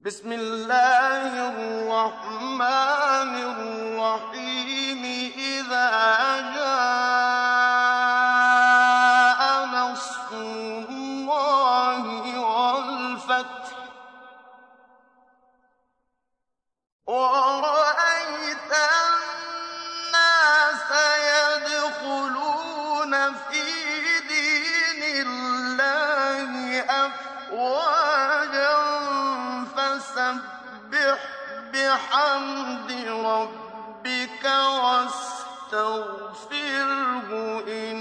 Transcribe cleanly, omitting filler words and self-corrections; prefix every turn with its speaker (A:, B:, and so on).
A: بسم الله الرحمن الرحيم إذا جاء نصر الله والفتح ورأيت الناس يدخلون في دين الله أفواجا فسبح بحمد ربك واستغفره